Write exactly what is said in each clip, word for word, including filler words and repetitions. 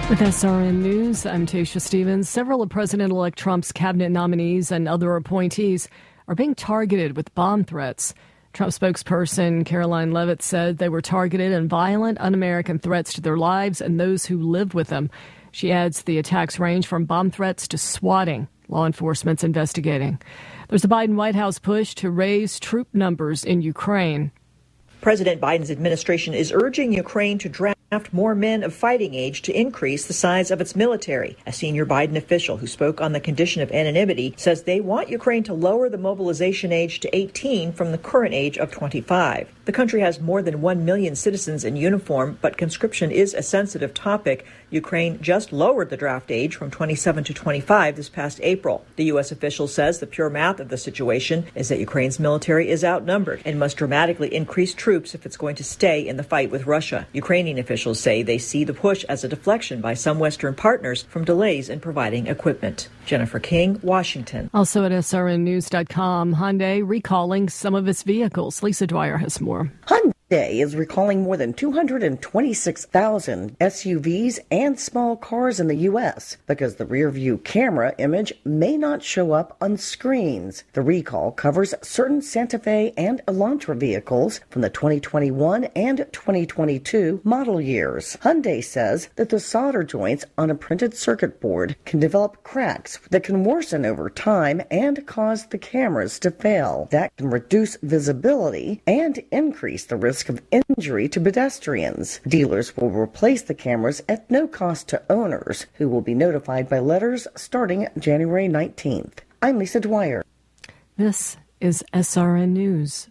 With S R N News, I'm Tasha Stevens. Several of President-elect Trump's cabinet nominees and other appointees are being targeted with bomb threats. Trump spokesperson Caroline Leavitt said they were targeted in violent, un-American threats to their lives and those who live with them. She adds the attacks range from bomb threats to swatting. Law enforcement's investigating. There's a Biden White House push to raise troop numbers in Ukraine. President Biden's administration is urging Ukraine to draft more men of fighting age to increase the size of its military. A senior Biden official who spoke on the condition of anonymity says they want Ukraine to lower the mobilization age to eighteen from the current age of twenty-five. The country has more than one million citizens in uniform, but conscription is a sensitive topic. Ukraine just lowered the draft age from twenty-seven to twenty-five this past April. The U S official says the pure math of the situation is that Ukraine's military is outnumbered and must dramatically increase troops if it's going to stay in the fight with Russia. Ukrainian officials say they see the push as a deflection by some Western partners from delays in providing equipment. Jennifer King, Washington. Also at S R N news dot com, Hyundai recalling some of its vehicles. Lisa Dwyer has more. Hyundai is recalling more than two hundred twenty-six thousand S U Vs and small cars in the U S because the rear view camera image may not show up on screens. The recall covers certain Santa Fe and Elantra vehicles from the twenty twenty-one and twenty twenty-two model years. Hyundai says that the solder joints on a printed circuit board can develop cracks that can worsen over time and cause the cameras to fail. That can reduce visibility and increase the risk of injury to pedestrians. Dealers will replace the cameras at no cost to owners, who will be notified by letters starting January nineteenth. I'm Lisa Dwyer. This is S R N News.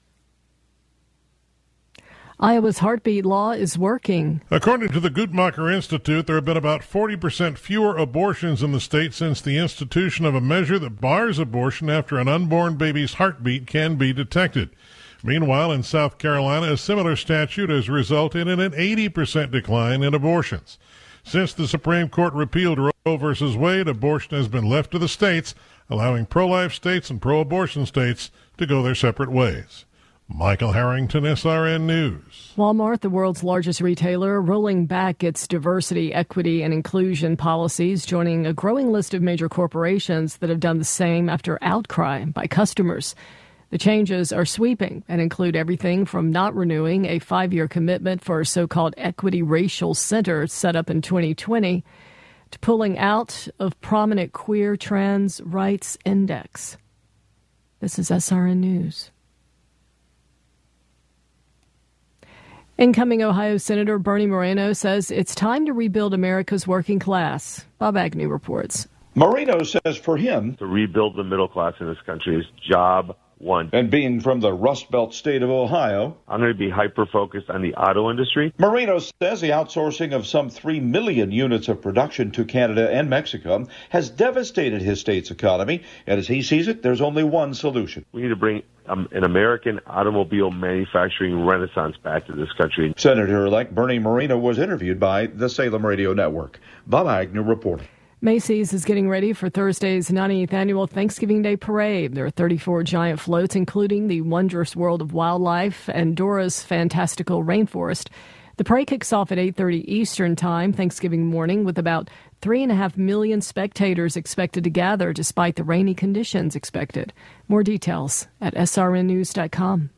Iowa's heartbeat law is working. According to the Guttmacher Institute, there have been about forty percent fewer abortions in the state since the institution of a measure that bars abortion after an unborn baby's heartbeat can be detected. Meanwhile, in South Carolina, a similar statute has resulted in an eighty percent decline in abortions. Since the Supreme Court repealed Roe v. Wade, abortion has been left to the states, allowing pro-life states and pro-abortion states to go their separate ways. Michael Harrington, S R N News. Walmart, the world's largest retailer, rolling back its diversity, equity, and inclusion policies, joining a growing list of major corporations that have done the same after outcry by customers. The changes are sweeping and include everything from not renewing a five-year commitment for a so-called Equity Racial Center set up in twenty twenty to pulling out of prominent queer trans rights index. This is S R N News. Incoming Ohio Senator Bernie Moreno says it's time to rebuild America's working class. Bob Agnew reports. Moreno says for him, to rebuild the middle class in this country is job one. And being from the Rust Belt state of Ohio, I'm going to be hyper-focused on the auto industry. Moreno says the outsourcing of some three million units of production to Canada and Mexico has devastated his state's economy. And as he sees it, there's only one solution. We need to bring um, an American automobile manufacturing renaissance back to this country. Senator-elect Bernie Moreno was interviewed by the Salem Radio Network. Bob Agnew reporting. Macy's is getting ready for Thursday's ninetieth annual Thanksgiving Day Parade. There are thirty-four giant floats, including the Wondrous World of Wildlife and Dora's Fantastical Rainforest. The parade kicks off at eight thirty Eastern Time Thanksgiving morning, with about three and a half million spectators expected to gather despite the rainy conditions expected. More details at S R N news dot com.